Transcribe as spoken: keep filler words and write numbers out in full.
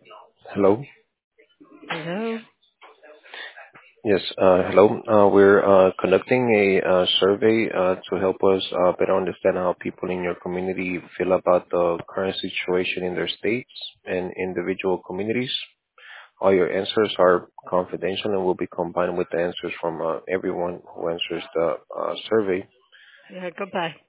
Hello. Hello. Yes, uh, hello. Uh, We're uh, conducting a uh, survey uh, to help us uh, better understand how people in your community feel about the current situation in their states and individual communities. All your answers are confidential and will be combined with the answers from uh, everyone who answers the uh, survey. Yeah, goodbye.